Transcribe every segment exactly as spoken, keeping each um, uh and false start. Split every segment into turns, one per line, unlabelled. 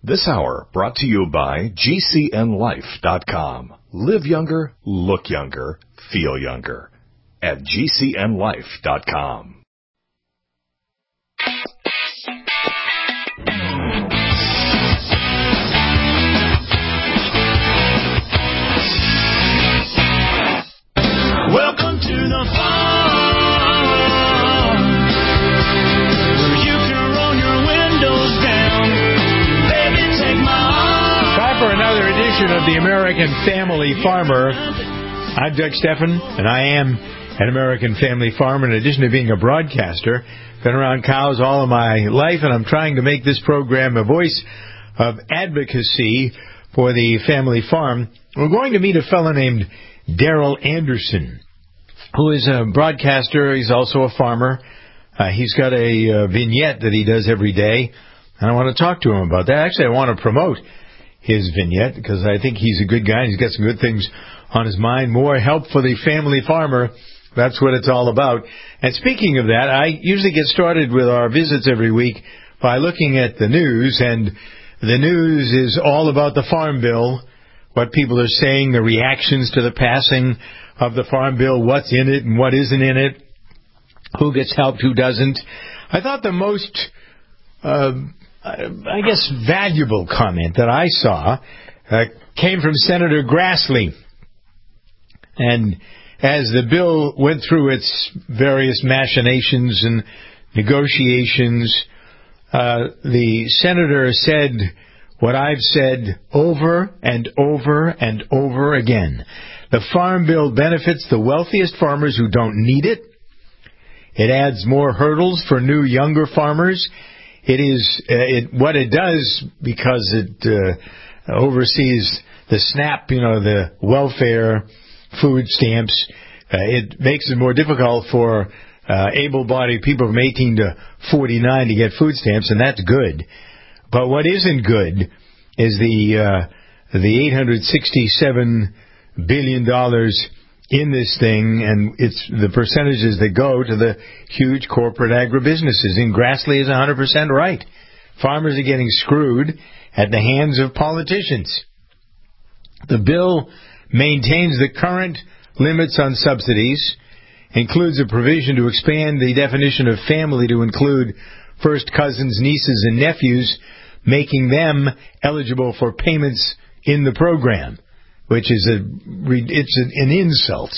This hour brought to you by G C N life dot com. Live younger, look younger, feel younger at G C N life dot com.
Welcome to the farm, where you can roll your windows down. Baby, take my arm.
Time for another edition of the American Family Farmer. I'm Doug Steffen, and I am an American Family Farmer. In addition to being a broadcaster, been around cows all of my life, and I'm trying to make this program a voice of advocacy for the family farm. We're going to meet a fellow named Darrell Anderson, who is a broadcaster. He's also a farmer. Uh, he's got a uh, vignette that he does every day, and I want to talk to him about that. Actually, I want to promote his vignette because I think he's a good guy. He's got some good things on his mind. More help for the family farmer. That's what it's all about. And speaking of that, I usually get started with our visits every week by looking at the news, and the news is all about the Farm Bill, what people are saying, the reactions to the passing of the Farm Bill, what's in it and what isn't in it, who gets helped, who doesn't. I thought the most, uh, I guess, valuable comment that I saw uh, came from Senator Grassley. And as the bill went through its various machinations and negotiations, uh, the senator said what I've said over and over and over again. The Farm Bill benefits the wealthiest farmers who don't need it. It adds more hurdles for new, younger farmers. It is uh, it, what it does, because it uh, oversees the SNAP, you know, the welfare, food stamps. Uh, it makes it more difficult for uh, able-bodied people from eighteen to forty-nine to get food stamps, and that's good. But what isn't good is the uh, the eight hundred sixty-seven billion dollars in this thing, and it's the percentages that go to the huge corporate agribusinesses. And Grassley is one hundred percent right. Farmers are getting screwed at the hands of politicians. The bill maintains the current limits on subsidies, includes a provision to expand the definition of family to include first cousins, nieces, and nephews, making them eligible for payments in the program, which is a it's an insult.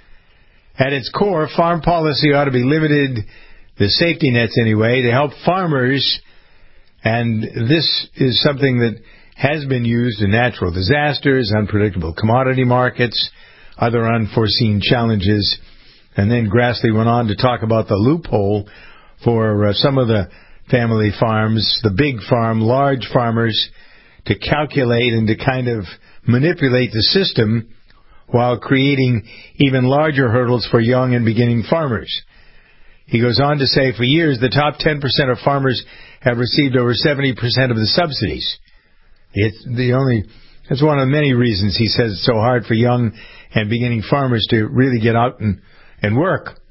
At its core, farm policy ought to be limited, the safety nets anyway, to help farmers, and this is something that has been used in natural disasters, unpredictable commodity markets, other unforeseen challenges. And then Grassley went on to talk about the loophole for uh, some of the family farms, the big farm, large farmers, to calculate and to kind of manipulate the system while creating even larger hurdles for young and beginning farmers. He goes on to say, for years, the top ten percent of farmers have received over seventy percent of the subsidies. It's the only, that's one of the many reasons he says it's so hard for young and beginning farmers to really get out and, and work.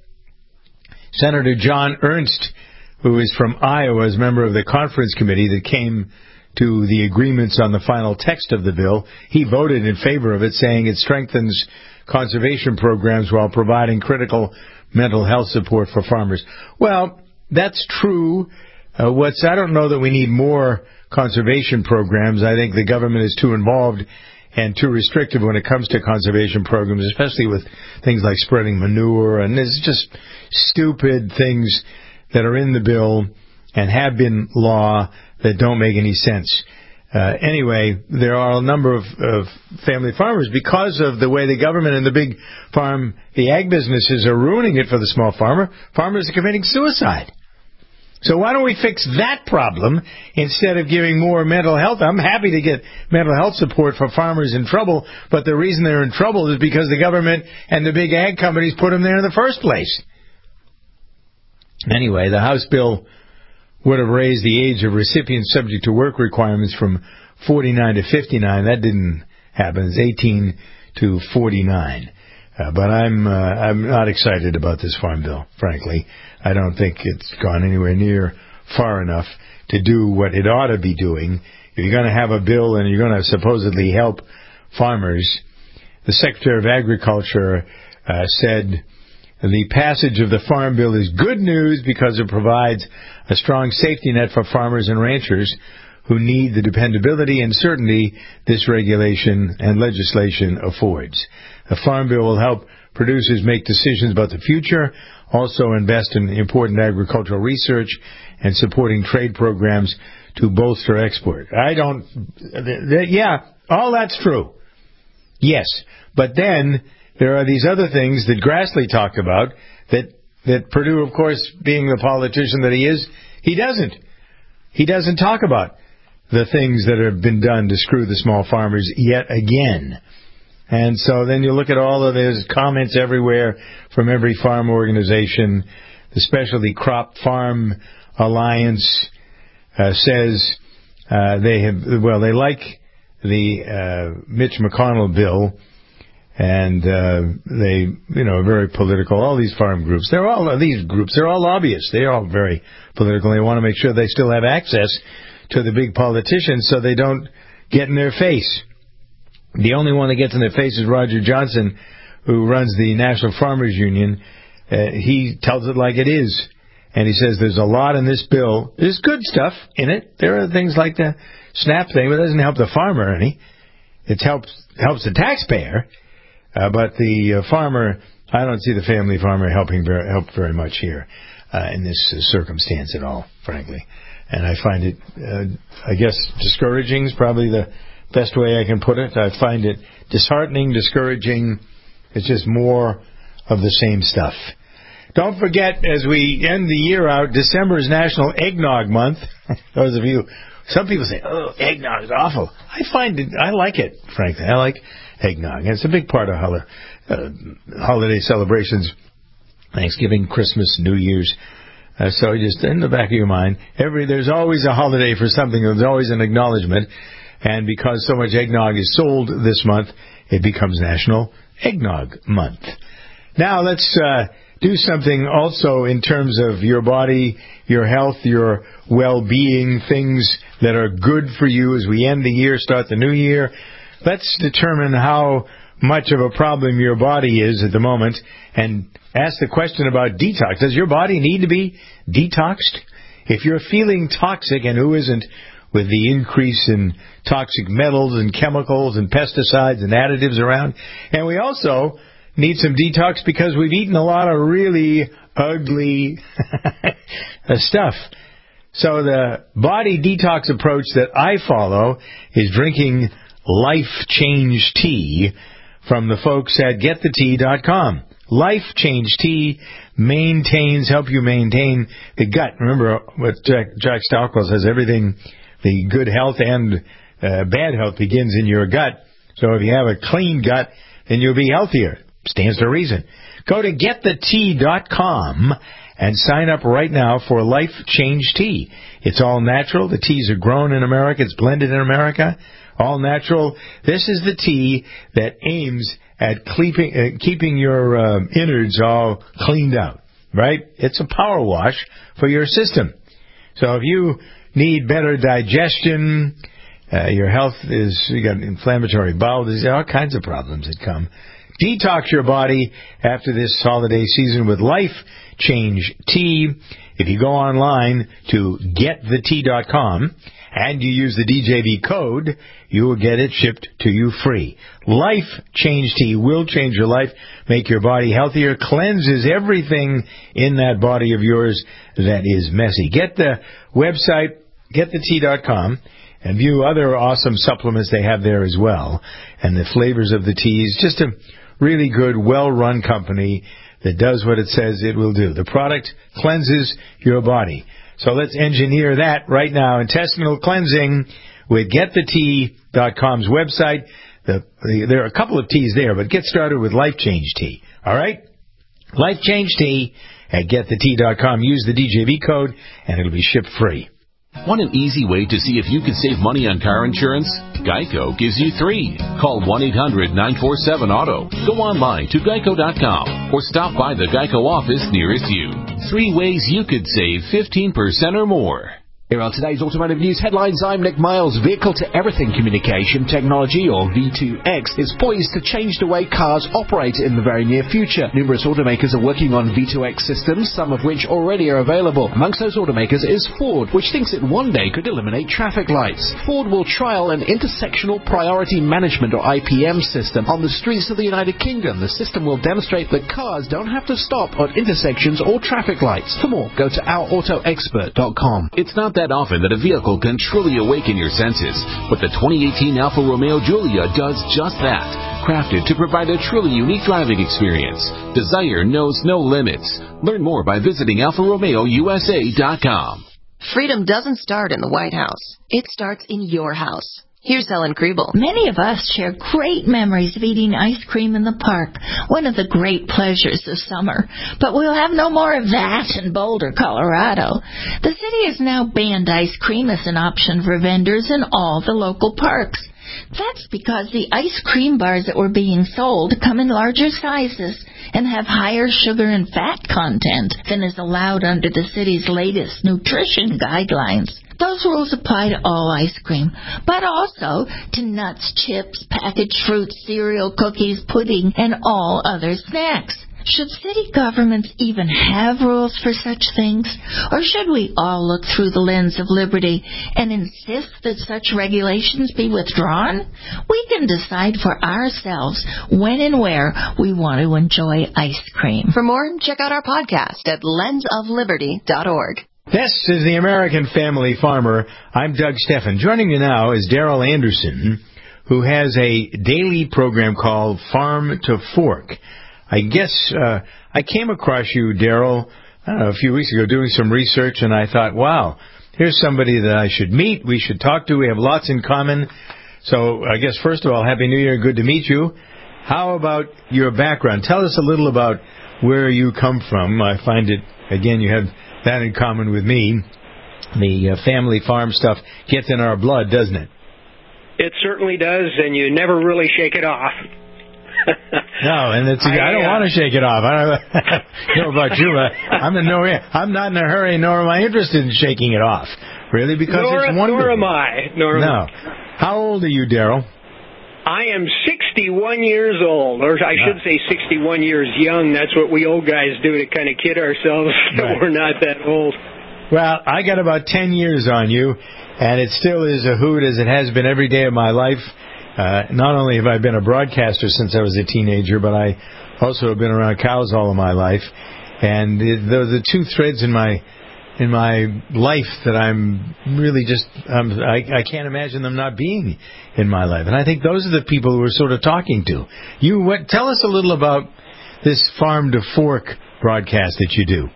Senator John Ernst, who is from Iowa, is a member of the conference committee that came to the agreements on the final text of the bill. He voted in favor of it, saying it strengthens conservation programs while providing critical mental health support for farmers. Well, that's true. Uh, what's I don't know that we need more conservation programs. I think the government is too involved and too restrictive when it comes to conservation programs, especially with things like spreading manure, and there's just stupid things that are in the bill and have been law that don't make any sense. Uh, anyway, there are a number of, of family farmers, because of the way the government and the big farm, the ag businesses are ruining it for the small farmer. Farmers are committing suicide. So why don't we fix that problem instead of giving more mental health? I'm happy to get mental health support for farmers in trouble, but the reason they're in trouble is because the government and the big ag companies put them there in the first place. Anyway, the House bill would have raised the age of recipients subject to work requirements from forty-nine to fifty-nine. That didn't happen. It's eighteen to forty-nine. Uh, but I'm uh, I'm not excited about this farm bill, frankly. I don't think it's gone anywhere near far enough to do what it ought to be doing if you're going to have a bill and you're going to supposedly help farmers, the Secretary of Agriculture uh, said the passage of the Farm Bill is good news because it provides a strong safety net for farmers and ranchers who need the dependability and certainty this regulation and legislation affords. The Farm Bill will help producers make decisions about the future, also invest in important agricultural research, and supporting trade programs to bolster export. I don't... Th- th- yeah, all that's true. Yes, but then there are these other things that Grassley talked about that, that Perdue, of course, being the politician that he is, he doesn't. He doesn't talk about the things that have been done to screw the small farmers yet again. And so then you look at all of those comments everywhere from every farm organization. The Specialty Crop Farm Alliance uh, says uh, they have, well, they like the uh, Mitch McConnell bill, and uh, they, you know, are very political. All these farm groups, they're all these groups, they're all lobbyists. They're all very political. They want to make sure they still have access to the big politicians so they don't get in their face. The only one that gets in their face is Roger Johnson, who runs the National Farmers Union. Uh, he tells it like it is. And he says there's a lot in this bill. There's good stuff in it. There are things like the SNAP thing, but it doesn't help the farmer any. It helps helps the taxpayer. Uh, but the uh, farmer, I don't see the family farmer helping very, help very much here uh, in this uh, circumstance at all, frankly. And I find it, uh, I guess, discouraging is probably the best way I can put it. I find it disheartening, discouraging. It's just more of the same stuff. Don't forget, as we end the year out, December is National Eggnog Month. Those of you, some people say, oh, eggnog is awful. I find it, I like it, frankly. I like eggnog. It's a big part of hol- uh, holiday celebrations, Thanksgiving, Christmas, New Year's. Uh, so just in the back of your mind, every there's always a holiday for something. There's always an acknowledgement. And because so much eggnog is sold this month, it becomes National Eggnog Month. Now let's uh, do something also in terms of your body, your health, your well-being, things that are good for you as we end the year, start the new year. Let's determine how much of a problem your body is at the moment and ask the question about detox. Does your body need to be detoxed? If you're feeling toxic, and who isn't, with the increase in toxic metals and chemicals and pesticides and additives around. And we also need some detox because we've eaten a lot of really ugly stuff. So the body detox approach that I follow is drinking Life Change Tea from the folks at get the tea dot com. Life Change Tea maintains, help you maintain the gut. Remember what Jack, Jack Stockwell says, everything, the good health and uh, bad health begins in your gut. So if you have a clean gut, then you'll be healthier. Stands to reason. Go to get the tea dot com and sign up right now for Life Change Tea. It's all natural. The teas are grown in America. It's blended in America. All natural. This is the tea that aims at keeping, uh, keeping your uh, innards all cleaned out, right? It's a power wash for your system. So if you need better digestion, uh, your health is, you got inflammatory bowel disease, all kinds of problems that come. Detox your body after this holiday season with Life Change Tea. If you go online to get the tea dot com and you use the D J V code, you will get it shipped to you free. Life Change Tea will change your life, make your body healthier, cleanses everything in that body of yours that is messy. Get the website, get the tea dot com, and view other awesome supplements they have there as well. And the flavors of the teas, just a really good, well-run company that does what it says it will do. The product cleanses your body. So let's engineer that right now. Intestinal cleansing with get the tea dot com's website. The, the, there are a couple of teas there, but get started with Life Change Tea. All right? Life Change Tea at get the tea dot com. Use the D J V code, and it'll be shipped free.
Want an easy way to see if you can save money on car insurance? Geico gives you three. Call one eight hundred nine four seven auto. Go online to geico dot com or stop by the Geico office nearest you. Three ways you could save fifteen percent or more. Here are today's automotive news headlines. I'm Nick Miles. Vehicle-to-everything communication technology, or V two X, is poised to change the way cars operate in the very near future. Numerous automakers are working on V two X systems, some of which already are available. Amongst those automakers is Ford, which thinks it one day could eliminate traffic lights. Ford will trial an intersectional priority management, or I P M, system on the streets of the United Kingdom. The system will demonstrate that cars don't have to stop at intersections or traffic lights. For more, go to our auto expert dot com. It's not that often that a vehicle can truly awaken your senses, but the twenty eighteen Alfa Romeo Giulia does just that. Crafted to provide a truly unique driving experience. Desire knows no limits. Learn more by visiting alfa romeo u s a dot com.
Freedom doesn't start in the White House. It starts in your house. Here's Helen Kriebel.
Many of us share great memories of eating ice cream in the park, one of the great pleasures of summer. But we'll have no more of that in Boulder, Colorado. The city has now banned ice cream as an option for vendors in all the local parks. That's because the ice cream bars that were being sold come in larger sizes and have higher sugar and fat content than is allowed under the city's latest nutrition guidelines. Those rules apply to all ice cream, but also to nuts, chips, packaged fruits, cereal, cookies, pudding, and all other snacks. Should city governments even have rules for such things? Or should we all look through the lens of liberty and insist that such regulations be withdrawn? We can decide for ourselves when and where we want to enjoy ice cream.
For more, check out our podcast at lens of liberty dot org.
This is the American Family Farmer. I'm Doug Steffen. Joining me now is Daryl Anderson, who has a daily program called Farm to Fork. I guess uh, I came across you, Daryl, I don't know, a few weeks ago doing some research, and I thought, wow, here's somebody that I should meet, we should talk to, we have lots in common. So I guess, first of all, Happy New Year, good to meet you. How about your background? Tell us a little about where you come from. I find it, again, you have that in common with me. The uh, family farm stuff gets in our blood, doesn't it?
It certainly does, and you never really shake it off.
No, and it's, I, I don't uh, want to shake it off. I don't know about you, but I'm in no I'm not in a hurry, nor am I interested in shaking it off. Really, because
nor,
it's wonderful.
Nor am I. Nor
no.
am I.
How old are you, Daryl?
I am sixty-one years old, or I should say sixty-one years young. That's what we old guys do to kind of kid ourselves that right. We're not that old.
Well, I got about ten years on you, and it still is a hoot as it has been every day of my life. Uh, not only have I been a broadcaster since I was a teenager, but I also have been around cows all of my life. And the, the two threads in my in my life that I'm really just, um, I, I can't imagine them not being in my life. And I think those are the people who we're sort of talking to. You, what, tell us a little about this Farm to Fork broadcast that you do.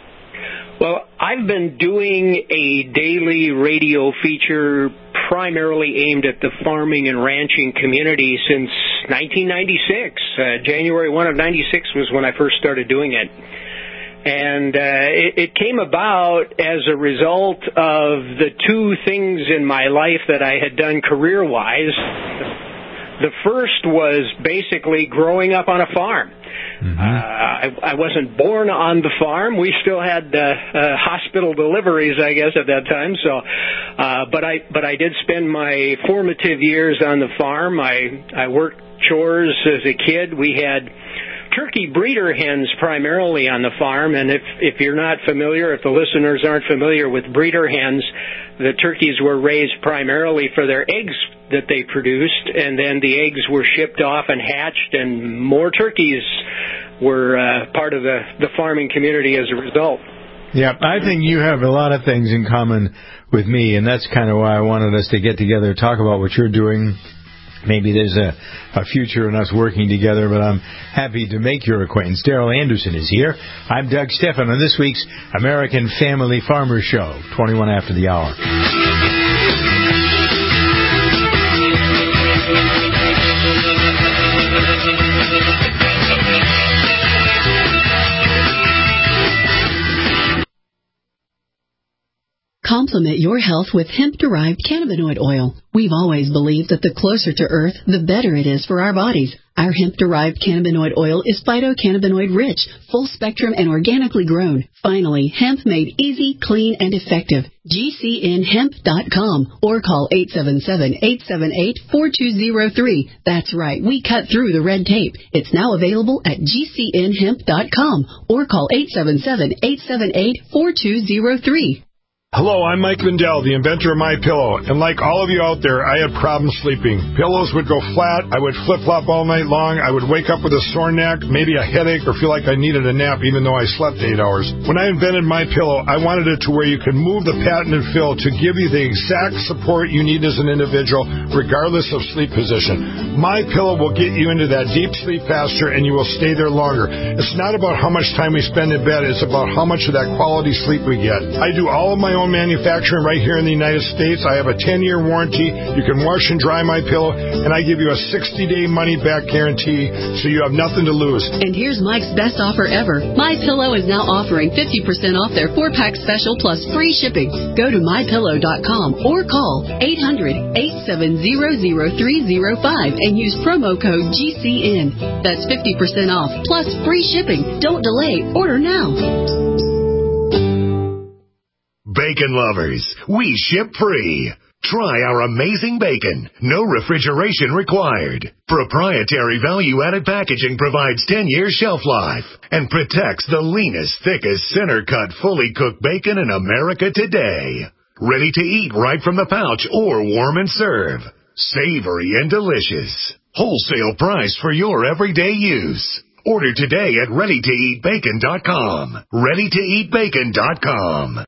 Well, I've been doing a daily radio feature primarily aimed at the farming and ranching community since nineteen ninety-six. Uh, January first of ninety-six was when I first started doing it. And uh, it, it came about as a result of the two things in my life that I had done career-wise. The first was basically growing up on a farm. Mm-hmm. Uh, I, I wasn't born on the farm. We still had uh, uh, hospital deliveries, I guess, at that time. So, uh, but I but I did spend my formative years on the farm. I I worked chores as a kid. We had turkey breeder hens primarily on the farm, and if if you're not familiar, if the listeners aren't familiar with breeder hens, the turkeys were raised primarily for their eggs that they produced, and then the eggs were shipped off and hatched, and more turkeys were uh, part of the, the farming community as a result.
Yeah, I think you have a lot of things in common with me, and that's kind of why I wanted us to get together and talk about what you're doing. Maybe there's a, a future in us working together, but I'm happy to make your acquaintance. Daryl Anderson is here. I'm Doug Steffen on this week's American Family Farmer Show, twenty-one after the hour.
Complex Complement your health with hemp-derived cannabinoid oil. We've always believed that the closer to Earth, the better it is for our bodies. Our hemp-derived cannabinoid oil is phytocannabinoid-rich, full-spectrum, and organically grown. Finally, hemp made easy, clean, and effective. G C N hemp dot com or call eight seven seven, eight seven eight, four two zero three. That's right, we cut through the red tape. It's now available at G C N hemp dot com or call eight seven seven, eight seven eight, four two zero three.
Hello, I'm Mike Lindell, the inventor of MyPillow, and like all of you out there, I had problems sleeping. Pillows would go flat, I would flip-flop all night long, I would wake up with a sore neck, maybe a headache, or feel like I needed a nap even though I slept eight hours. When I invented MyPillow, I wanted it to where you can move the patented fill to give you the exact support you need as an individual, regardless of sleep position. MyPillow will get you into that deep sleep faster, and you will stay there longer. It's not about how much time we spend in bed, it's about how much of that quality sleep we get. I do all of my own manufacturing right here in the United States. I have a ten-year warranty. You can wash and dry my pillow, and I give you a sixty-day money-back guarantee, so you have nothing to lose.
And here's Mike's best offer ever. MyPillow is now offering fifty percent off their four-pack special plus free shipping. Go to my pillow dot com or call eight hundred, eight seven zero, zero three zero five and use promo code G C N. That's fifty percent off plus free shipping. Don't delay. Order now.
Bacon lovers, we ship free. Try our amazing bacon. No refrigeration required. Proprietary value-added packaging provides ten years shelf life and protects the leanest, thickest, center-cut, fully cooked bacon in America today. Ready to eat right from the pouch or warm and serve. Savory and delicious. Wholesale price for your everyday use. Order today at ready to eat bacon dot com. ready to eat bacon dot com.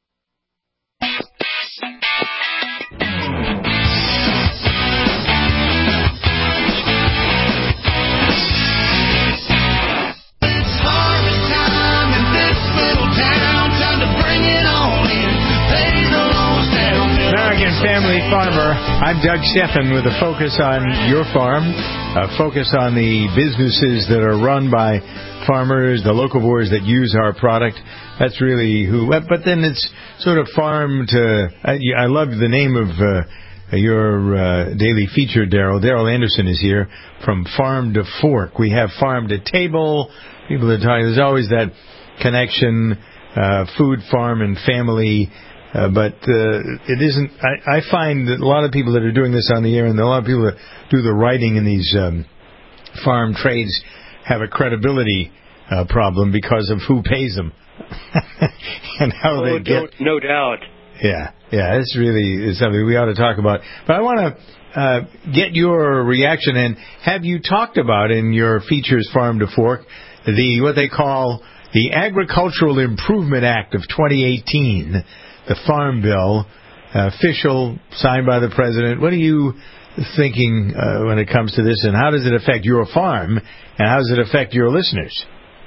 Family Farmer. I'm Doug Steffen with a focus on your farm, a focus on the businesses that are run by farmers, the local boards that use our product. That's really who. But then it's sort of farm to. I, I love the name of uh, your uh, daily feature, Daryl. Daryl Anderson is here from Farm to Fork. We have farm to table. People are talking. There's always that connection, uh, food, farm, and family. Uh, but uh, it isn't. I, I find that a lot of people that are doing this on the air, and a lot of people that do the writing in these um, farm trades, have a credibility uh, problem because of who pays them and how
oh,
they get.
No doubt.
Yeah, yeah. This really is something we ought to talk about. But I want to uh, get your reaction. And have you talked about in your features, Farm to Fork, the what they call the Agricultural Improvement Act of twenty eighteen? The Farm Bill, uh, official, signed by the President. What are you thinking uh, when it comes to this, and how does it affect your farm, and how does it affect your listeners?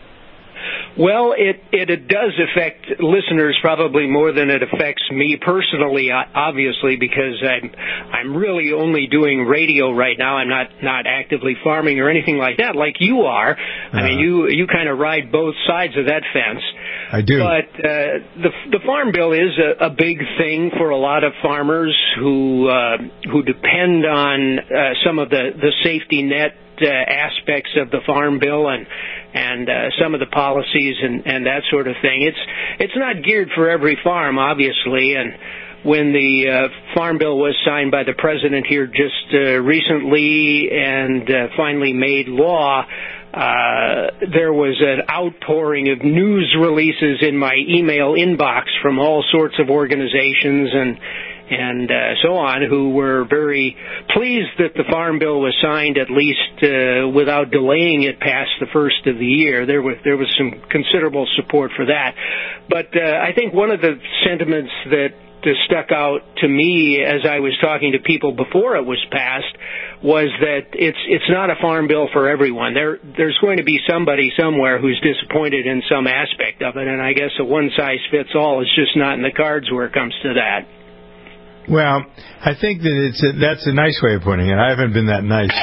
Well, it, it, it does affect listeners probably more than it affects me personally, obviously, because I'm I'm really only doing radio right now. I'm not, not actively farming or anything like that, like you are. Uh, I mean, you you kind of ride both sides of that fence.
I do.
But uh, the the Farm Bill is a, a big thing for a lot of farmers who uh, who depend on uh, some of the, the safety net Uh, aspects of the Farm Bill and and uh, some of the policies and, and that sort of thing. It's it's not geared for every farm, obviously. And when the uh, Farm Bill was signed by the President here just uh, recently and uh, finally made law, uh, there was an outpouring of news releases in my email inbox from all sorts of organizations and and uh, so on, who were very pleased that the Farm Bill was signed, at least uh, without delaying it past the first of the year. There was there was some considerable support for that. But uh, I think one of the sentiments that uh, stuck out to me as I was talking to people before it was passed was that it's it's not a Farm Bill for everyone. There there's going to be somebody somewhere who's disappointed in some aspect of it, and I guess a one-size-fits-all is just not in the cards where it comes to that.
Well, I think that it's a, that's a nice way of putting it. I haven't been that nice.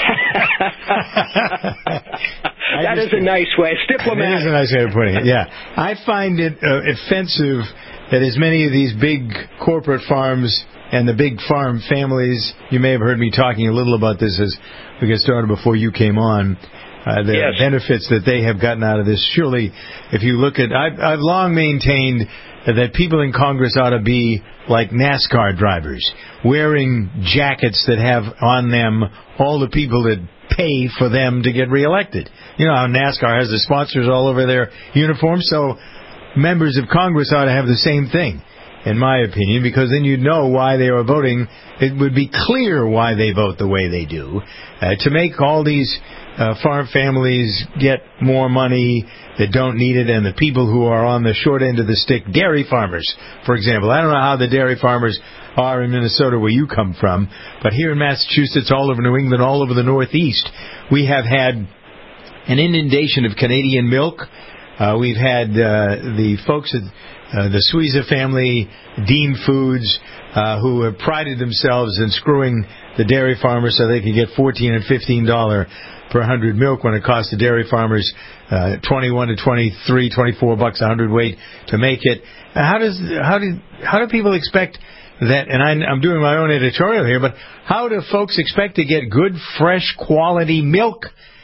that just, is a nice way. It's diplomatic.
It is a nice way of putting it, yeah. I find it uh, offensive that as many of these big corporate farms and the big farm families, you may have heard me talking a little about this as we got started before you came on, uh, the
yes.
benefits that they have gotten out of this. Surely, if you look at, I've, I've long maintained that people in Congress ought to be like NASCAR drivers, wearing jackets that have on them all the people that pay for them to get reelected. You know how NASCAR has the sponsors all over their uniforms, so members of Congress ought to have the same thing, in my opinion, because then you'd know why they are voting. It would be clear why they vote the way they do. Uh, to make all these uh, farm families get more money that don't need it, and the people who are on the short end of the stick, dairy farmers, for example. I don't know how the dairy farmers are in Minnesota where you come from, but here in Massachusetts, all over New England, all over the Northeast, we have had an inundation of Canadian milk. Uh, we've had uh, the folks at uh, the Suiza family, Dean Foods, uh, who have prided themselves in screwing the dairy farmers so they can get fourteen and fifteen dollars per hundred milk when it costs the dairy farmers uh, twenty-one to twenty-three, twenty-four bucks a hundred weight to make it. How does how do how do people expect that? And I, I'm doing my own editorial here, but how do folks expect to get good, fresh, quality milk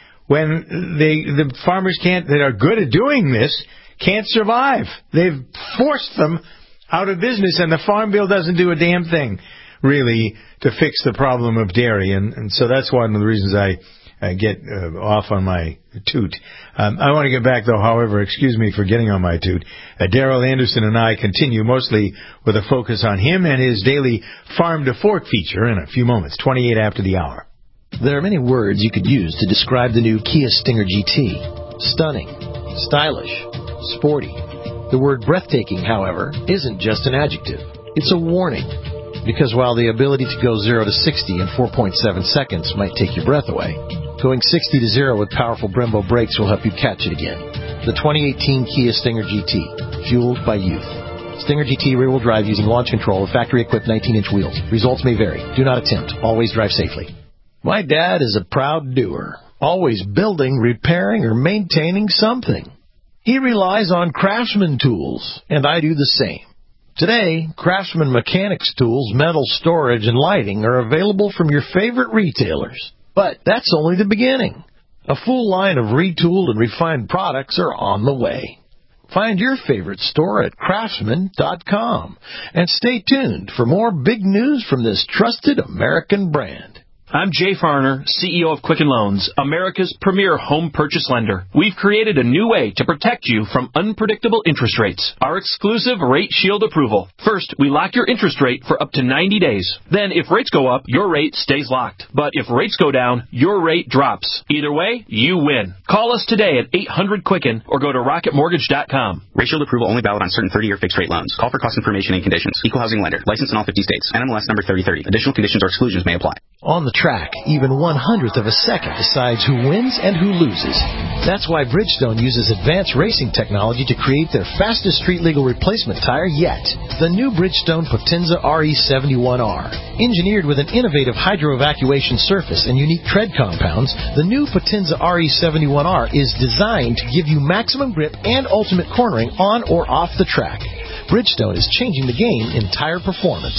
when they, the farmers can't, that are good at doing this, can't survive? They've forced them out of business, and the Farm Bill doesn't do a damn thing, really, to fix the problem of dairy. And, and so that's one of the reasons I, I get uh, off on my toot. Um, I want to get back, though, however, excuse me for getting on my toot. Uh, Darrell Anderson and I continue mostly with a focus on him and his daily Farm to Fork feature in a few moments, twenty-eight after the hour.
There are many words you could use to describe the new Kia Stinger G T. Stunning, stylish, sporty. The word breathtaking, however, isn't just an adjective. It's a warning. Because while the ability to go zero to sixty in four point seven seconds might take your breath away, going sixty to zero with powerful Brembo brakes will help you catch it again. The twenty eighteen Kia Stinger G T, fueled by youth. Stinger G T rear-wheel drive using launch control with factory-equipped nineteen-inch wheels. Results may vary. Do not attempt. Always drive safely. My dad is a proud doer, always building, repairing, or maintaining something. He relies on Craftsman tools, and I do the same. Today, Craftsman mechanics tools, metal storage, and lighting are available from your favorite retailers. But that's only the beginning. A full line of retooled and refined products are on the way. Find your favorite store at craftsman dot com. And stay tuned for more big news from this trusted American brand.
I'm Jay Farner, C E O of Quicken Loans, America's premier home purchase lender. We've created a new way to protect you from unpredictable interest rates. Our exclusive Rate Shield approval. First, we lock your interest rate for up to ninety days. Then, if rates go up, your rate stays locked. But if rates go down, your rate drops. Either way, you win. Call us today at eight hundred Quicken or go to rocket mortgage dot com.
Rate Shield approval only valid on certain thirty-year fixed-rate loans. Call for cost information and conditions. Equal housing lender. Licensed in all fifty states. N M L S number thirty thirty. Additional conditions or exclusions may apply.
On the track, even one hundredth of a second decides who wins and who loses. That's why Bridgestone uses advanced racing technology to create their fastest street-legal replacement tire yet. The new Bridgestone Potenza R E seventy-one R. Engineered with an innovative hydro-evacuation surface and unique tread compounds, the new Potenza R E seventy-one R is designed to give you maximum grip and ultimate cornering on or off the track. Bridgestone is changing the game in tire performance.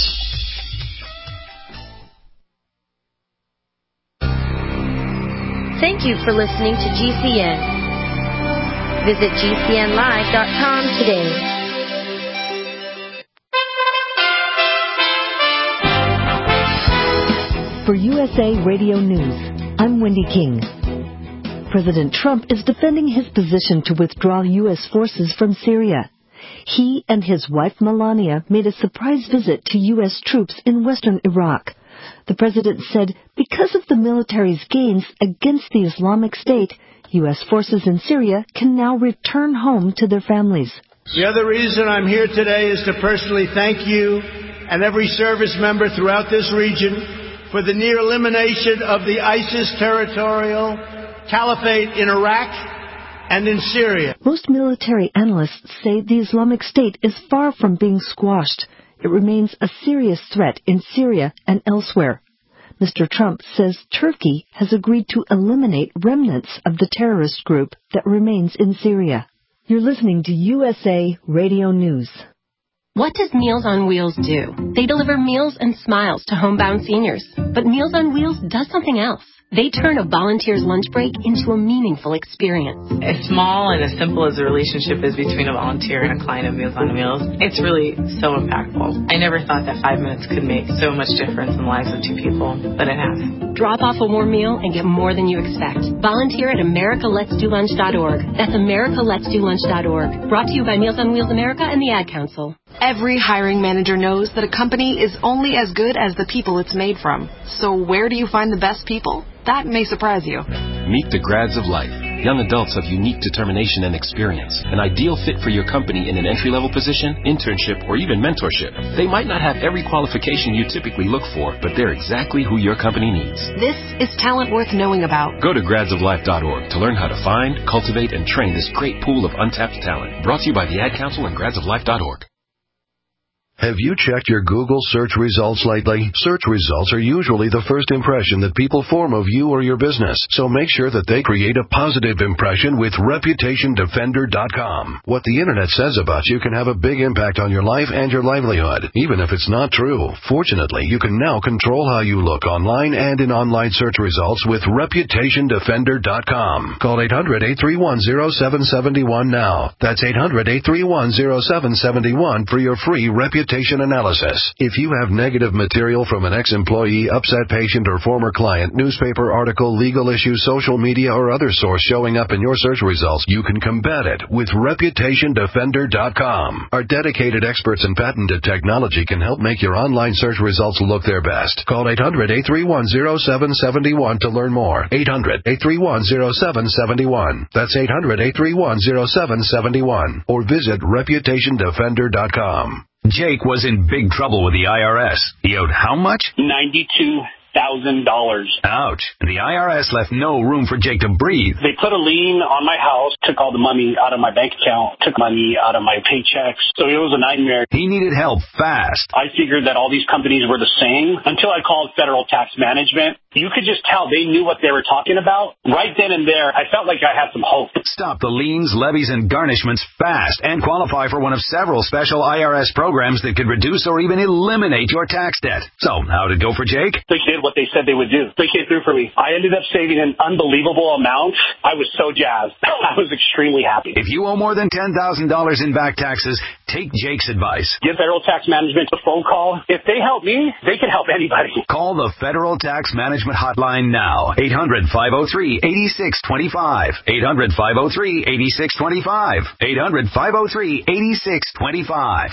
Thank you for listening to G C N. Visit G C N live dot com today.
For U S A Radio News, I'm Wendy King. President Trump is defending his position to withdraw U S forces from Syria. He and his wife Melania made a surprise visit to U S troops in western Iraq. The president said because of the military's gains against the Islamic State, U S forces in Syria can now return home to their families.
The other reason I'm here today is to personally thank you and every service member throughout this region for the near elimination of the ISIS territorial caliphate in Iraq and in Syria.
Most military analysts say the Islamic State is far from being squashed. It remains a serious threat in Syria and elsewhere. Mister Trump says Turkey has agreed to eliminate remnants of the terrorist group that remains in Syria. You're listening to U S A Radio News.
What does Meals on Wheels do? They deliver meals and smiles to homebound seniors. But Meals on Wheels does something else. They turn a volunteer's lunch break into a meaningful experience.
As small and as simple as the relationship is between a volunteer and a client of Meals on Wheels, it's really so impactful. I never thought that five minutes could make so much difference in the lives of two people, but it has.
Drop off a warm meal and get more than you expect. Volunteer at america lets do lunch dot org. That's america lets do lunch dot org. Brought to you by Meals on Wheels America and the Ad Council.
Every hiring manager knows that a company is only as good as the people it's made from. So where do you find the best people? That may surprise you.
Meet the grads of life. Young adults of unique determination and experience. An ideal fit for your company in an entry-level position, internship, or even mentorship. They might not have every qualification you typically look for, but they're exactly who your company needs.
This is talent worth knowing about.
Go to grads of life dot org to learn how to find, cultivate, and train this great pool of untapped talent. Brought to you by the Ad Council and grads of life dot org.
Have you checked your Google search results lately? Search results are usually the first impression that people form of you or your business, so make sure that they create a positive impression with reputation defender dot com. What the internet says about you can have a big impact on your life and your livelihood, even if it's not true. Fortunately, you can now control how you look online and in online search results with reputation defender dot com. Call eight hundred, eight three one, zero seven seven one now. That's eight hundred, eight three one, zero seven seven one for your free reputation analysis. If you have negative material from an ex-employee, upset patient, or former client, newspaper article, legal issue, social media, or other source showing up in your search results, you can combat it with reputation defender dot com. Our dedicated experts in patented technology can help make your online search results look their best. Call eight hundred, eight three one, zero seven seven one to learn more. eight hundred, eight three one, zero seven seven one. That's eight hundred, eight three one, zero seven seven one. Or visit reputation defender dot com.
Jake was in big trouble with the I R S. He owed how much?
ninety-two thousand dollars.
Ouch. The I R S left no room for Jake to breathe.
They put a lien on my house, took all the money out of my bank account, took money out of my paychecks. So it was a nightmare.
He needed help fast.
I figured that all these companies were the same until I called Federal Tax Management. You could just tell they knew what they were talking about. Right then and there, I felt like I had some hope.
Stop the liens, levies, and garnishments fast and qualify for one of several special I R S programs that could reduce or even eliminate your tax debt. So, how'd it go for Jake?
They did what they said they would do. They came through for me. I ended up saving an unbelievable amount. I was so jazzed. I was extremely happy.
If you owe more than ten thousand dollars in back taxes, take Jake's advice.
Give Federal Tax Management a phone call. If they help me, they can help anybody.
Call the Federal Tax Management Hotline now. eight hundred, five oh three, eight six two five. eight hundred, five oh three, eight six two five. eight hundred, five oh three, eight six two five.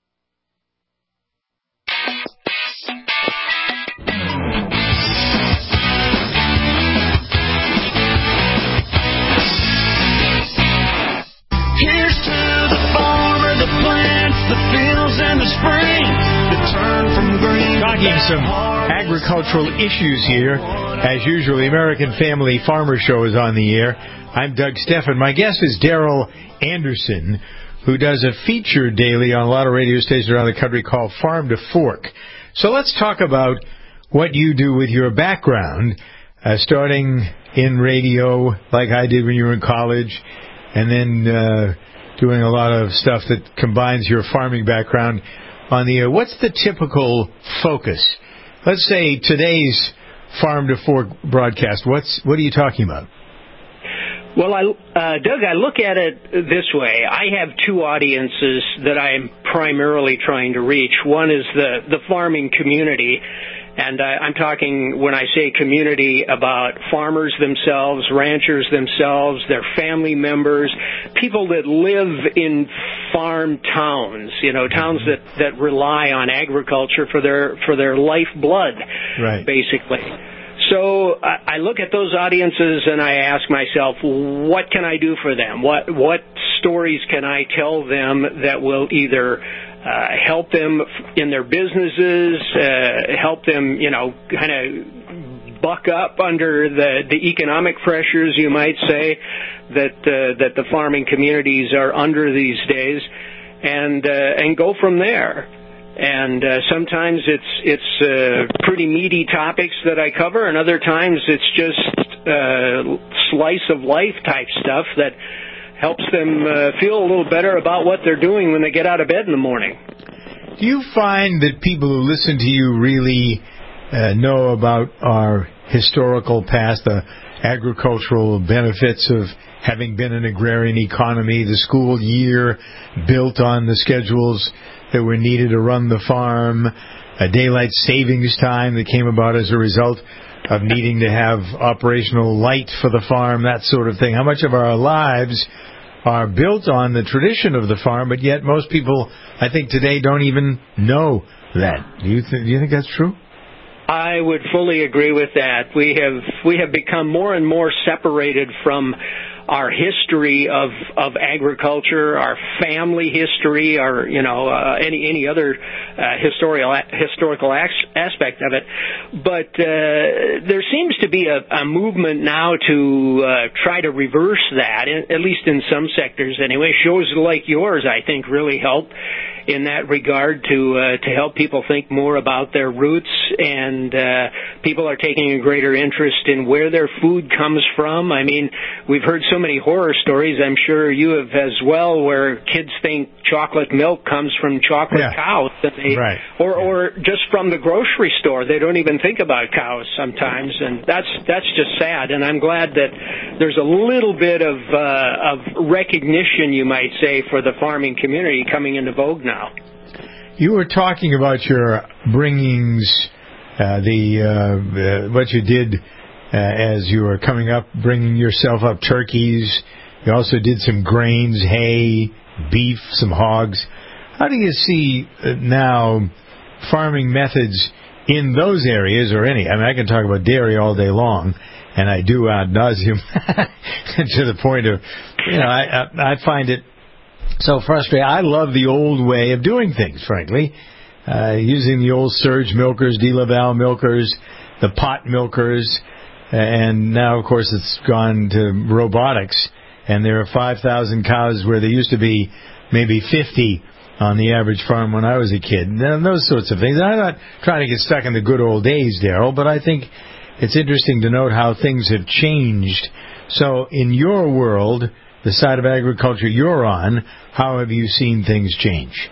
Here's to the farmer, the plants, the fields, and the spring that turn from green.
Talking some agricultural issues here. As usual, the American Family Farmer Show is on the air. I'm Doug Steffen. My guest is Daryl Anderson, who does a feature daily on a lot of radio stations around the country called Farm to Fork. So let's talk about what you do with your background, uh, starting in radio like I did when you were in college, and then uh, doing a lot of stuff that combines your farming background on the air. What's the typical focus? Let's say today's Farm to Fork broadcast. What's what are you talking about?
Well, I, uh, Doug, I look at it this way. I have two audiences that I'm primarily trying to reach. One is the, the farming community, and uh, I'm talking, when I say community, about farmers themselves, ranchers themselves, their family members, people that live in farm towns, you know, towns that, that rely on agriculture for their for their lifeblood,
right,
basically. So I look at those audiences and I ask myself, what can I do for them? What what stories can I tell them that will either uh, help them in their businesses, uh, help them, you know, kind of buck up under the, the economic pressures, you might say, that uh, that the farming communities are under these days, and uh, and go from there. And uh, sometimes it's it's uh, pretty meaty topics that I cover, and other times it's just uh, slice of life type stuff that helps them uh, feel a little better about what they're doing when they get out of bed in the morning.
Do you find that people who listen to you really uh, know about our historical past, the agricultural benefits of having been an agrarian economy, the school year built on the schedules that were needed to run the farm, a daylight savings time that came about as a result of needing to have operational light for the farm, that sort of thing? How much of our lives are built on the tradition of the farm, but yet most people, I think, today don't even know that. Do you, th- do you think that's true?
I would fully agree with that. We have we have become more and more separated from our history of of agriculture, our family history, our you know uh, any any other uh, historical historical aspect of it. But uh, there seems to be a, a movement now to uh, try to reverse that, at least in some sectors anyway. Shows like yours, I think, really help in that regard to uh, to help people think more about their roots, and uh, people are taking a greater interest in where their food comes from. I mean, we've heard so many horror stories, I'm sure you have as well, where kids think chocolate milk comes from chocolate
yeah.
cows, that they,
right.
or or just from the grocery store. They don't even think about cows sometimes, and that's that's just sad. And I'm glad that there's a little bit of uh, of recognition, you might say, for the farming community coming into vogue now.
You were talking about your bringings, uh, the uh, uh, what you did uh, as you were coming up, bringing yourself up turkeys. You also did some grains, hay, beef, some hogs. How do you see uh, now farming methods in those areas, or any? I mean, I can talk about dairy all day long, and I do ad nauseum to the point of, you know, I, I, I find it so frustrating. I love the old way of doing things, frankly, uh, using the old surge milkers, De La Val milkers, the pot milkers, and now, of course, it's gone to robotics, and there are five thousand cows where there used to be maybe fifty on the average farm when I was a kid. And those sorts of things. I'm not trying to get stuck in the good old days, Darrell, but I think it's interesting to note how things have changed. So in your world, the side of agriculture you're on, how have you seen things change?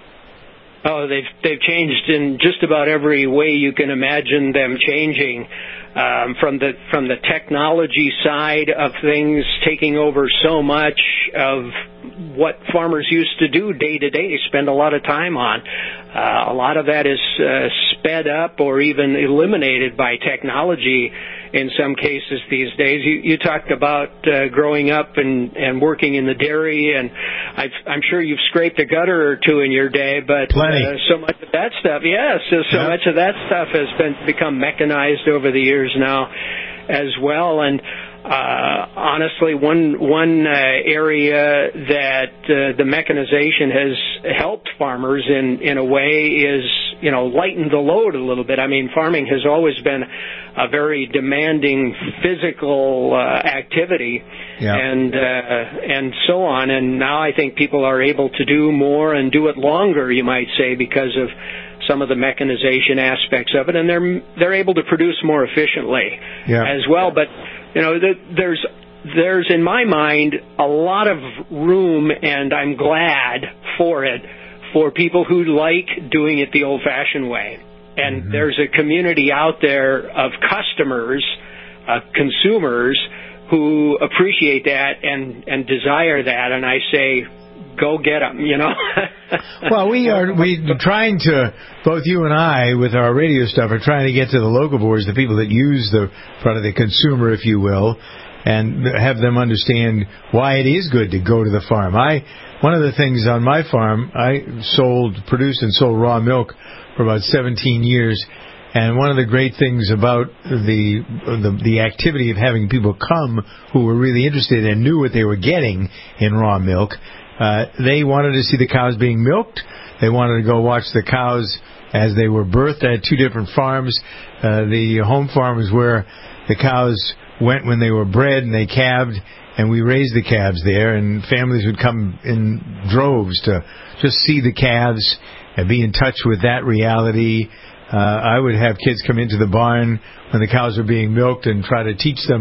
Oh, they've they've changed in just about every way you can imagine them changing. Um, from the from the technology side of things, taking over so much of what farmers used to do day to day, spend a lot of time on. Uh, a lot of that is uh, sped up or even eliminated by technology in some cases these days. You, you talked about uh, growing up and, and working in the dairy, and I've, I'm sure you've scraped a gutter or two in your day, but uh, so much of that stuff, yes, so, so
yep.
much of that stuff has been become mechanized over the years now as well. And Uh, honestly, one one uh, area that uh, the mechanization has helped farmers in in a way is, you know, lighten the load a little bit. I mean, farming has always been a very demanding physical uh, activity,
yeah.
and uh, and so on. And now I think people are able to do more and do it longer, you might say, because of some of the mechanization aspects of it, and they're they're able to produce more efficiently
yeah.
as well. But you know, there's there's in my mind a lot of room, and I'm glad for it, for people who like doing it the old-fashioned way. And mm-hmm. there's a community out there of customers, uh, consumers, who appreciate that and and desire that. And I say, go get them, you know.
Well, we are we trying to, both you and I, with our radio stuff, are trying to get to the local boards, the people that use the front of the consumer, if you will, and have them understand why it is good to go to the farm. I one of the things on my farm, I sold, produced and sold raw milk for about seventeen years. And one of the great things about the, the the activity of having people come who were really interested and knew what they were getting in raw milk, Uh, they wanted to see the cows being milked. They wanted to go watch the cows as they were birthed at two different farms. Uh, the home farm is where the cows went when they were bred and they calved, and we raised the calves there, and families would come in droves to just see the calves and be in touch with that reality. Uh, I would have kids come into the barn when the cows were being milked and try to teach them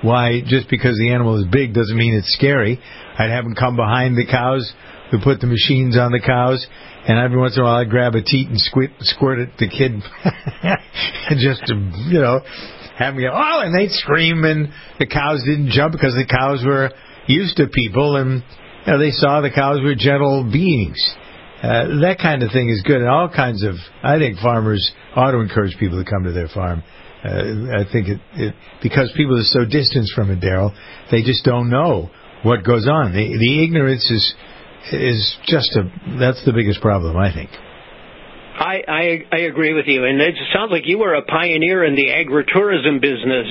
why just because the animal is big doesn't mean it's scary. I'd have them come behind the cows. We put the machines on the cows, and every once in a while I'd grab a teat and squirt, squirt it the kid, just to, you know, have me go, oh, and they'd scream, and the cows didn't jump because the cows were used to people, and you know, they saw the cows were gentle beings. Uh, that kind of thing is good, and all kinds of, I think farmers ought to encourage people to come to their farm. Uh, I think it, it, because people are so distant from it, Daryl, they just don't know what goes on. The, the ignorance is is just a, that's the biggest problem, I think.
I, I I agree with you, and it sounds like you were a pioneer in the agritourism business.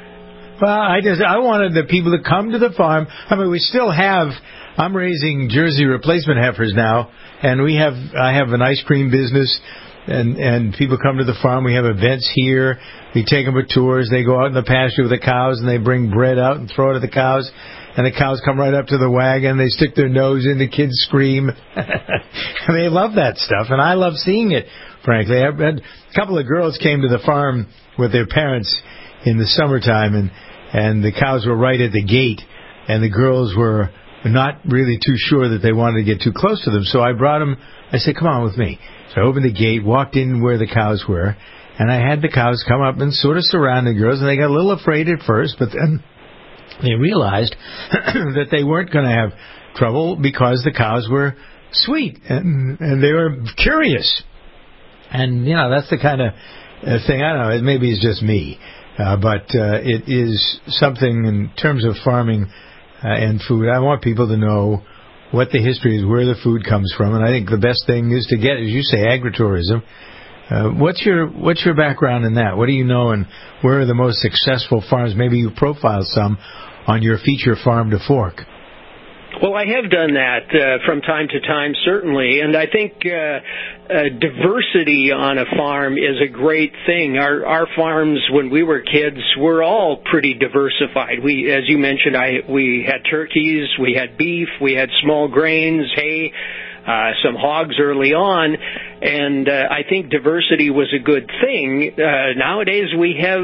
Well, I just I wanted the people to come to the farm. I mean, we still have. I'm raising Jersey replacement heifers now, and we have I have an ice cream business, and and people come to the farm. We have events here. We take them for tours. They go out in the pasture with the cows, and they bring bread out and throw it at the cows. And the cows come right up to the wagon. They stick their nose in. The kids scream. They love that stuff, and I love seeing it, frankly. I've had a couple of girls came to the farm with their parents in the summertime, and, and the cows were right at the gate, and the girls were not really too sure that they wanted to get too close to them. So I brought them. I said, come on with me. So I opened the gate, walked in where the cows were, and I had the cows come up and sort of surround the girls, and they got a little afraid at first, but then they realized that they weren't going to have trouble because the cows were sweet and, and they were curious. And, you know, that's the kind of uh, thing, I don't know, maybe it's just me, uh, but uh, it is something in terms of farming uh, and food. I want people to know what the history is, where the food comes from, and I think the best thing is to get, as you say, agritourism. Uh, what's your what's your background in that? What do you know, and where are the most successful farms? Maybe you profiled some on your feature Farm to Fork.
Well, I have done that uh, from time to time, certainly, and I think uh, uh, diversity on a farm is a great thing. Our our farms, when we were kids, were all pretty diversified. We, as you mentioned, I we had turkeys, we had beef, we had small grains, hay, uh, some hogs early on, and uh, I think diversity was a good thing. Uh, nowadays, we have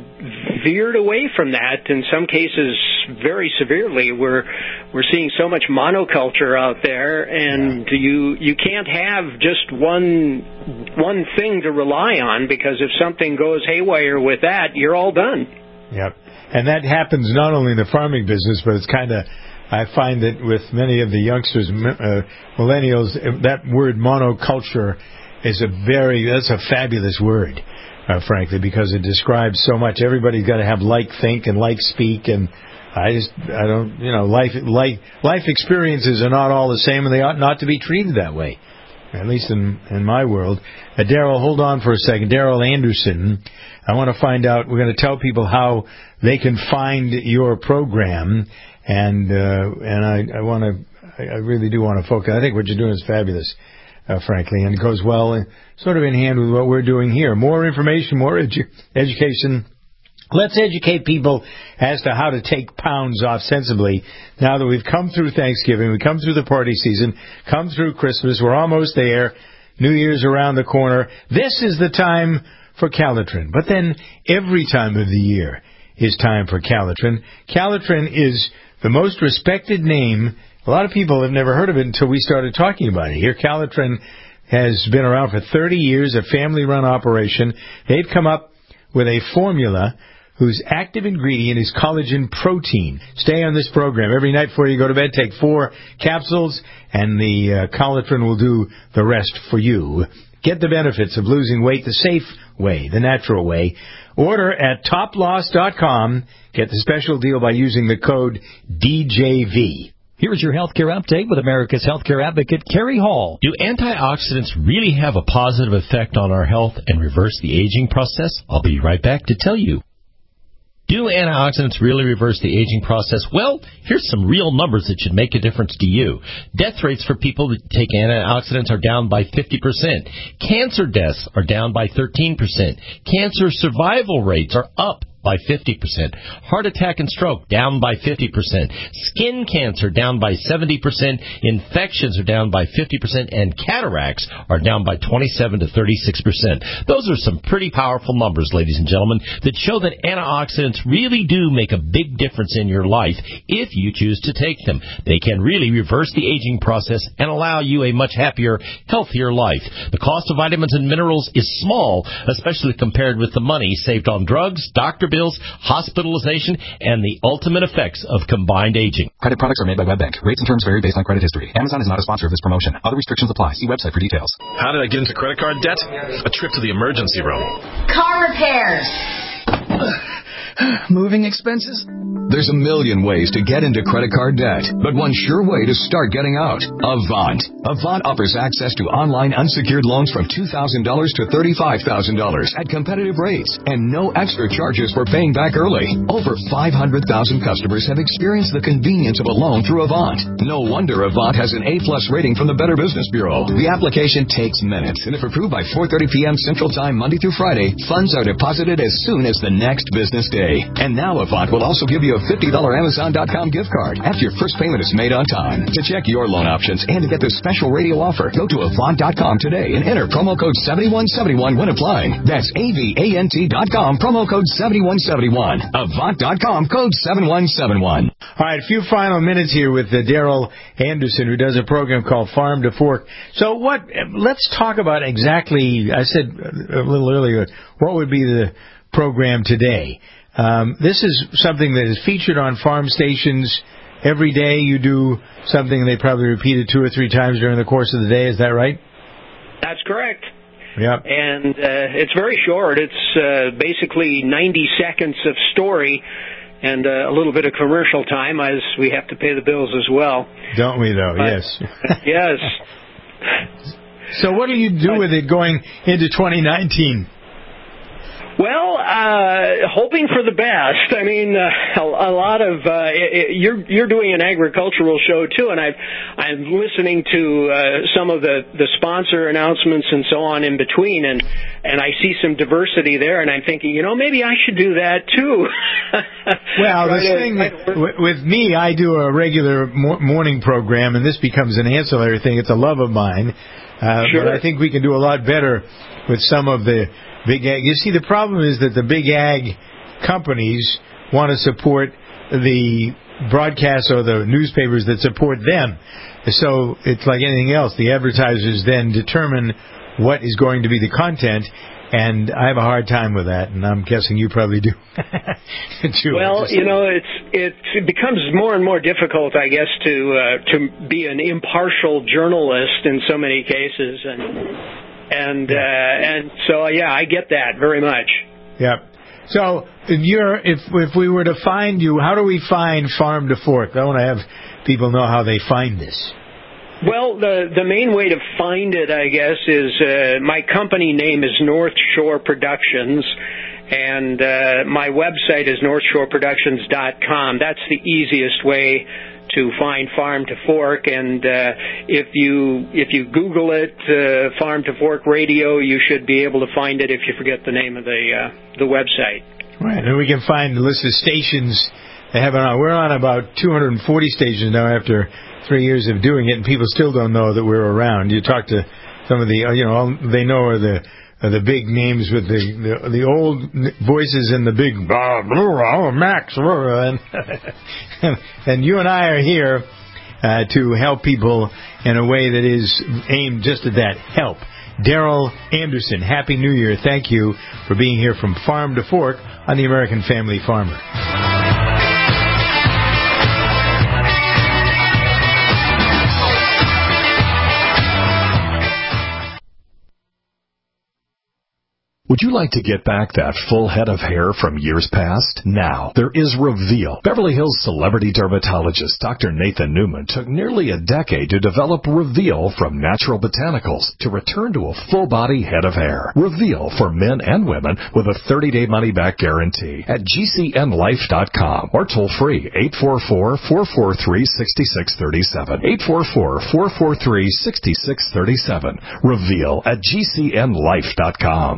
veered away from that, in some cases very severely. We're we're seeing so much monoculture out there, and yeah. you you can't have just one one thing to rely on, because if something goes haywire with that, you're all done.
Yep. And that happens not only in the farming business, but it's kind of, I find that with many of the youngsters, uh, millennials, that word monoculture is a very, that's a fabulous word. Uh, frankly, because it describes so much. Everybody's got to have like think and like speak, and I just, I don't, you know, life, life, life experiences are not all the same, and they ought not to be treated that way, at least in, in my world. Uh, Daryl, hold on for a second. Daryl Anderson, I want to find out, we're going to tell people how they can find your program, and uh, and I, I want to, I really do want to focus. I think what you're doing is fabulous. Uh, frankly, and it goes well, uh, sort of in hand with what we're doing here. More information, more edu- education. Let's educate people as to how to take pounds off sensibly. Now that we've come through Thanksgiving, we come through the party season, come through Christmas, we're almost there, New Year's around the corner. This is the time for Calitrin. But then every time of the year is time for Calitrin. Calitrin is the most respected name. A lot of people have never heard of it until we started talking about it here. Calitrin has been around for thirty years, a family-run operation. They've come up with a formula whose active ingredient is collagen protein. Stay on this program. Every night before you go to bed, take four capsules, and the uh, Calitrin will do the rest for you. Get the benefits of losing weight the safe way, the natural way. Order at top loss dot com. Get the special deal by using the code D J V.
Here's your healthcare update with America's healthcare advocate, Kerry Hall.
Do antioxidants really have a positive effect on our health and reverse the aging process? I'll be right back to tell you. Do antioxidants really reverse the aging process? Well, here's some real numbers that should make a difference to you. Death rates for people that take antioxidants are down by fifty percent. Cancer deaths are down by thirteen percent. Cancer survival rates are up by fifty percent. Heart attack and stroke down by fifty percent. Skin cancer down by seventy percent. Infections are down by fifty percent. And cataracts are down by twenty-seven to thirty-six percent. Those are some pretty powerful numbers, ladies and gentlemen, that show that antioxidants really do make a big difference in your life if you choose to take them. They can really reverse the aging process and allow you a much happier, healthier life. The cost of vitamins and minerals is small, especially compared with the money saved on drugs, doctor bills, hospitalization, and the ultimate effects of combined aging.
Credit products are made by WebBank. Rates and terms vary based on credit history. Amazon is not a sponsor of this promotion. Other restrictions apply. See website for details.
How did I get into credit card debt? A trip to the emergency room.
Car repairs.
Moving expenses? There's a million ways to get into credit card debt, but one sure way to start getting out. Avant. Avant offers access to online unsecured loans from two thousand dollars to thirty-five thousand dollars at competitive rates and no extra charges for paying back early. Over five hundred thousand customers have experienced the convenience of a loan through Avant. No wonder Avant has an A-plus rating from the Better Business Bureau. The application takes minutes, and if approved by four thirty p.m. Central Time Monday through Friday, funds are deposited as soon as the next business day. And now Avant will also give you a fifty dollars Amazon dot com gift card after your first payment is made on time. To check your loan options and to get this special radio offer, go to Avant dot com today and enter promo code seven one seven one when applying. That's A V A N T dot com, promo code seven one seven one. Avant dot com, code seven one seven one.
All right, a few final minutes here with uh, Daryl Anderson, who does a program called Farm to Fork. So what? Let's talk about exactly, I said a little earlier, what would be the program today? Um, this is something that is featured on farm stations every day. You do something, and they probably repeat it two or three times during the course of the day. Is that right?
That's correct.
Yep.
And uh, it's very short. It's uh, basically ninety seconds of story and uh, a little bit of commercial time, as we have to pay the bills as well.
Don't we, though?
But,
yes.
Yes.
So what do you do with it going into twenty nineteen?
Well, uh, hoping for the best. I mean, uh, a, a lot of uh, it, you're you're doing an agricultural show too, and I've I'm listening to uh, some of the, the sponsor announcements and so on in between, and and I see some diversity there, and I'm thinking, you know, maybe I should do that too.
Well, the thing with, with me, I do a regular morning program, and this becomes an ancillary thing. It's a love of mine, uh,
sure.
But I think we can do a lot better with some of the big ag. You see, the problem is that the big ag companies want to support the broadcasts or the newspapers that support them. So it's like anything else. The advertisers then determine what is going to be the content, and I have a hard time with that, and I'm guessing you probably do. too.
Well, you know, it's it becomes more and more difficult, I guess, to uh, to be an impartial journalist in so many cases, and. And uh, and so yeah, I get that very much.
Yeah. So if you're if if we were to find you, how do we find Farm to Fork? I want to have people know how they find this.
Well, the the main way to find it, I guess, is uh, my company name is North Shore Productions, and uh, my website is north shore productions dot com. That's the easiest way to find Farm to Fork, and uh, if you if you Google it, uh, Farm to Fork Radio, you should be able to find it if you forget the name of the uh, the website.
Right, and we can find the list of stations they have it on. We're on about two hundred forty stations now after three years of doing it, and people still don't know that we're around. You talk to some of the, you know, all they know are the Uh, the big names with the, the the old voices and the big blah, blah, Max, blah, and, and you and I are here uh, to help people in a way that is aimed just at that, help. Daryl Anderson, Happy New Year. Thank you for being here from Farm to Fork on the American Family Farmer.
Would you like to get back that full head of hair from years past? Now, there is Reveal. Beverly Hills celebrity dermatologist Doctor Nathan Newman took nearly a decade to develop Reveal from natural botanicals to return to a full-body head of hair. Reveal for men and women with a thirty-day money-back guarantee at G C N life dot com or toll-free eight four four, four four three, six six three seven. eight four four, four four three, six six three seven. Reveal at G C N life dot com. If you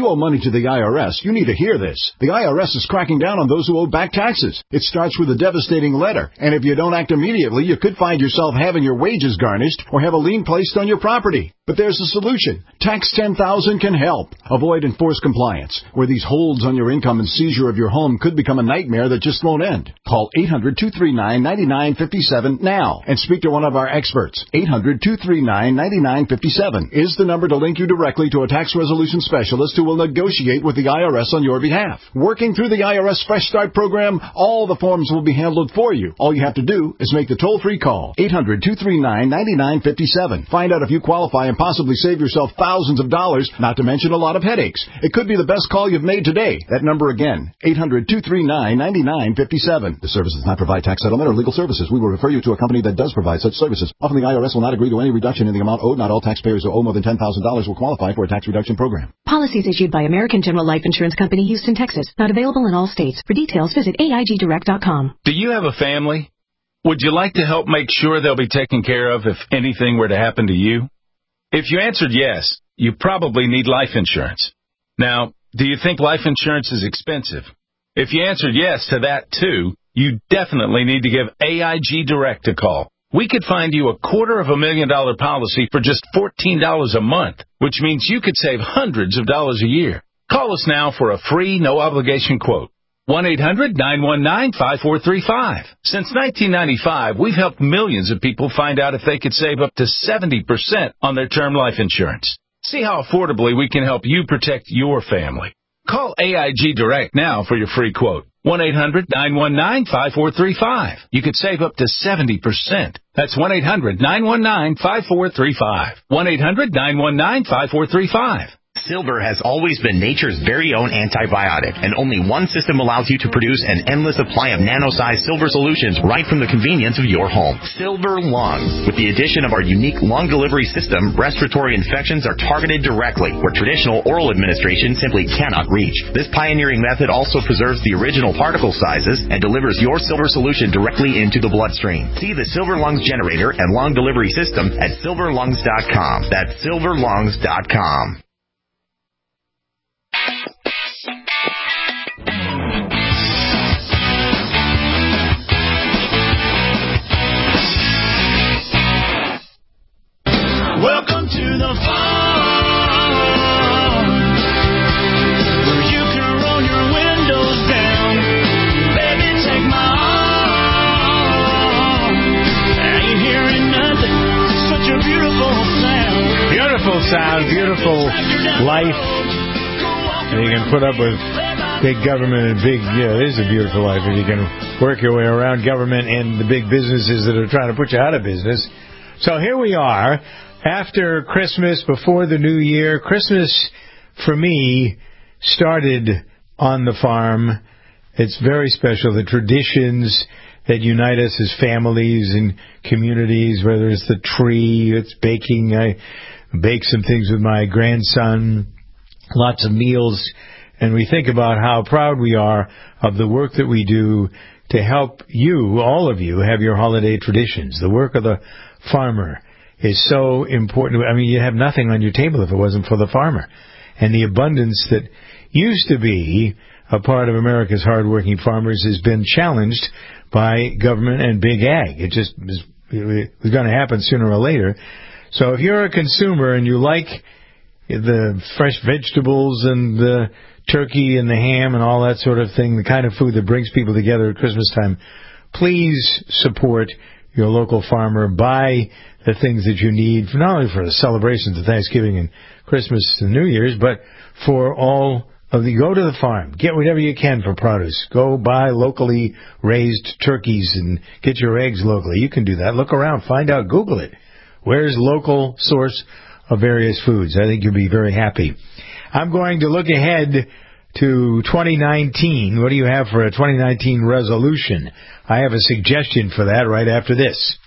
you owe money to the I R S, you need to hear this. The I R S is cracking down on those who owe back taxes. It starts with a devastating letter, and if you don't act immediately, you could find yourself having your wages garnished or have a lien placed on your property. But there's a solution. Tax ten thousand can help. Avoid enforced compliance, where these holds on your income and seizure of your home could become a nightmare that just won't end. Call eight hundred, two three nine, nine nine five seven now and speak to one of our experts. eight hundred, two three nine, nine nine five seven is the number to link you directly to a tax resolution specialist who will negotiate with the I R S on your behalf. Working through the I R S Fresh Start program, all the forms will be handled for you. All you have to do is make the toll-free call. eight hundred, two three nine, nine nine five seven. Find out if you qualify and possibly save yourself thousands of dollars, not to mention a lot of headaches. It could be the best call you've made today. That number again, eight hundred, two three nine, nine nine five seven. The service does not provide tax settlement or legal services. We will refer you to a company that does provide such services. Often the I R S will not agree to any reduction in the amount owed. Not all taxpayers who owe more than ten thousand dollars will qualify for a tax reduction program.
Policies issued by American General Life Insurance Company, Houston, Texas. Not available in all states. For details, visit A I G direct dot com.
Do you have a family? Would you like to help make sure they'll be taken care of if anything were to happen to you? If you answered yes, you probably need life insurance. Now, do you think life insurance is expensive? If you answered yes to that too, you definitely need to give A I G Direct a call. We could find you a quarter of a million dollar policy for just fourteen dollars a month, which means you could save hundreds of dollars a year. Call us now for a free, no-obligation quote. one eight hundred, nine one nine, five four three five. Since nineteen ninety-five, we've helped millions of people find out if they could save up to seventy percent on their term life insurance. See how affordably we can help you protect your family. Call A I G Direct now for your free quote. one eight hundred, nine one nine, five four three five. You could save up to seventy percent. That's one eight hundred, nine one nine, five four three five. one eight hundred, nine one nine, five four three five.
Silver has always been nature's very own antibiotic, and only one system allows you to produce an endless supply of nano-sized silver solutions right from the convenience of your home. Silver Lungs. With the addition of our unique lung delivery system, respiratory infections are targeted directly, where traditional oral administration simply cannot reach. This pioneering method also preserves the original particle sizes and delivers your silver solution directly into the bloodstream. See the Silver Lungs generator and lung delivery system at silver lungs dot com. That's silver lungs dot com.
Welcome to the farm, where you can roll your windows down. Baby, take my arm. I ain't hearing nothing. Such a beautiful sound.
Beautiful sound, beautiful life. And you can put up with big government and big, yeah, it is a beautiful life if you can work your way around government and the big businesses that are trying to put you out of business. So here we are. After Christmas, before the New Year, Christmas, for me, started on the farm. It's very special. The traditions that unite us as families and communities, whether it's the tree, it's baking. I bake some things with my grandson, lots of meals. And we think about how proud we are of the work that we do to help you, all of you, have your holiday traditions. The work of the farmer is so important. I mean, you'd have nothing on your table if it wasn't for the farmer. And the abundance that used to be a part of America's hardworking farmers has been challenged by government and big ag. It just was, it was going to happen sooner or later. So if you're a consumer and you like the fresh vegetables and the turkey and the ham and all that sort of thing, the kind of food that brings people together at Christmas time, please support your local farmer. Buy the things that you need, not only for the celebrations of Thanksgiving and Christmas and New Year's, but for all of the, go to the farm. Get whatever you can for produce. Go buy locally raised turkeys and get your eggs locally. You can do that. Look around. Find out. Google it. Where's local source of various foods? I think you'll be very happy. I'm going to look ahead to twenty nineteen. What do you have for a twenty nineteen resolution? I have a suggestion for that right after this.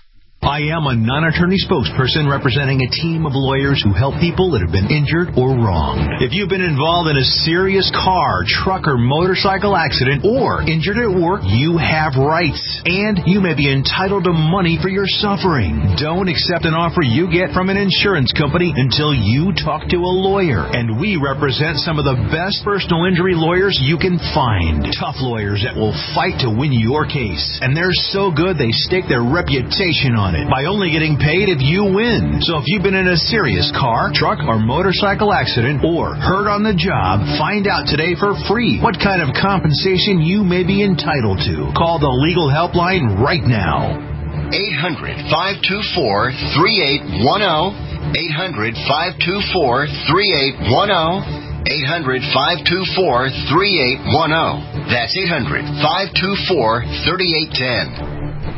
I am a non-attorney spokesperson representing a team of lawyers who help people that have been injured or wronged. If you've been involved in a serious car, truck, or motorcycle accident or injured at work, you have rights, and you may be entitled to money for your suffering. Don't accept an offer you get from an insurance company until you talk to a lawyer, and we represent some of the best personal injury lawyers you can find. Tough lawyers that will fight to win your case, and they're so good they stake their reputation on it by only getting paid if you win. So if you've been in a serious car, truck, or motorcycle accident or hurt on the job, find out today for free what kind of compensation you may be entitled to. Call the legal helpline right now.
eight hundred, five two four, three eight one zero. eight hundred, five two four, three eight one zero. eight hundred, five two four, three eight one zero. That's eight hundred, five two four, three eight one zero.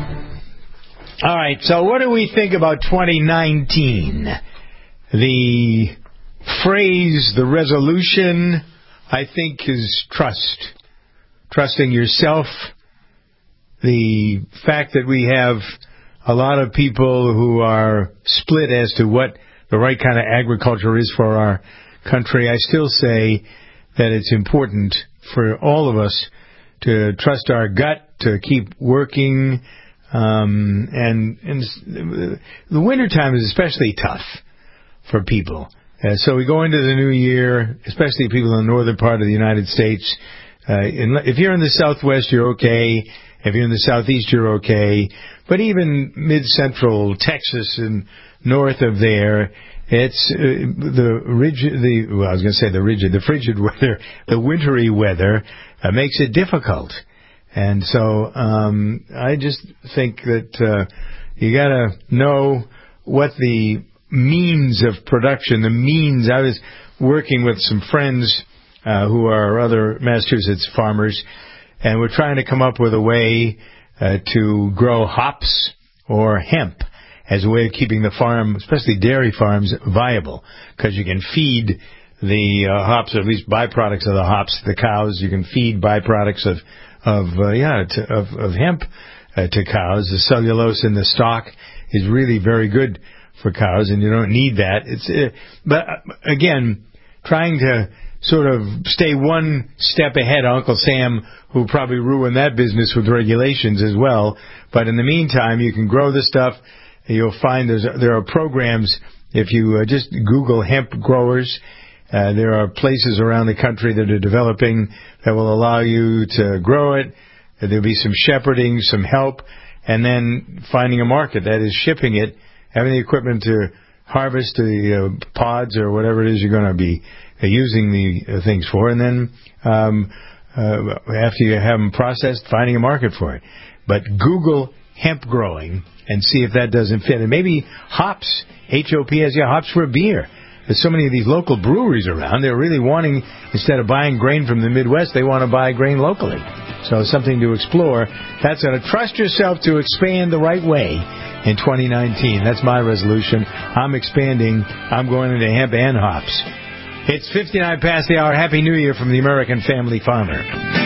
All right, so what do we think about twenty nineteen? The phrase, the resolution, I think, is trust. Trusting yourself. The fact that we have a lot of people who are split as to what the right kind of agriculture is for our country, I still say that it's important for all of us to trust our gut, to keep working. Um, and, and the wintertime is especially tough for people. Uh, so we go into the new year, especially people in the northern part of the United States. Uh, in, if you're in the Southwest, you're okay. If you're in the Southeast, you're okay. But even mid-central Texas and north of there, it's uh, the rigid, the well, I was going to say the rigid, the frigid weather, the wintry weather uh, makes it difficult. And so um, I just think that uh, you got to know what the means of production, the means. I was working with some friends uh, who are other Massachusetts farmers, and we're trying to come up with a way uh, to grow hops or hemp as a way of keeping the farm, especially dairy farms, viable, because you can feed the uh, hops, or at least byproducts of the hops, the cows. You can feed byproducts of of uh, yeah to, of, of hemp uh, to cows. The cellulose in the stalk is really very good for cows, and you don't need that. It's uh, but uh, again, trying to sort of stay one step ahead of Uncle Sam, who probably ruined that business with regulations as well. But in the meantime, you can grow this stuff. You'll find there's there are programs. If you uh, just Google hemp growers, uh, there are places around the country that are developing that will allow you to grow it. There'll be some shepherding, some help, and then finding a market. That is shipping it, having the equipment to harvest the uh, pods or whatever it is you're going to be uh, using the uh, things for, and then um, uh, after you have them processed, finding a market for it. But Google hemp growing and see if that doesn't fit. And maybe hops, H O P S, yeah, hops for beer. There's so many of these local breweries around. They're really wanting, instead of buying grain from the Midwest, they want to buy grain locally. So something to explore. That's going to trust yourself to expand the right way in twenty nineteen. That's my resolution. I'm expanding. I'm going into hemp and hops. It's fifty-nine past the hour. Happy New Year from the American Family Farmer.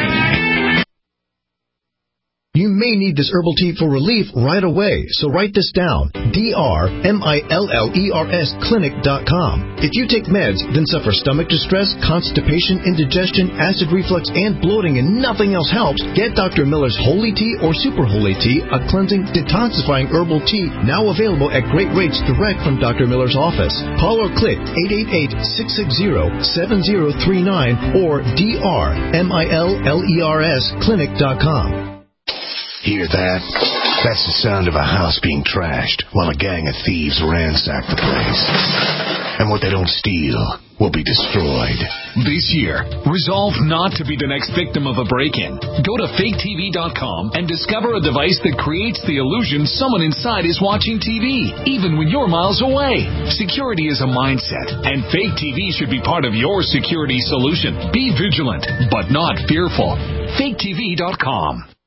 You may need this herbal tea for relief right away, so write this down. D R M I L L E R S clinic dot com. If you take meds, then suffer stomach distress, constipation, indigestion, acid reflux, and bloating, and nothing else helps, get Doctor Miller's Holy Tea or Super Holy Tea, a cleansing, detoxifying herbal tea, now available at great rates direct from Doctor Miller's office. Call or click eight eight eight, six six zero, seven zero three nine or D R M I L L E R S clinic dot com.
Hear that? That's the sound of a house being trashed while a gang of thieves ransack the place. And what they don't steal will be destroyed.
This year, resolve not to be the next victim of a break-in. Go to fake T V dot com and discover a device that creates the illusion someone inside is watching T V, even when you're miles away. Security is a mindset, and Fake T V should be part of your security solution. Be vigilant, but not fearful. fake T V dot com.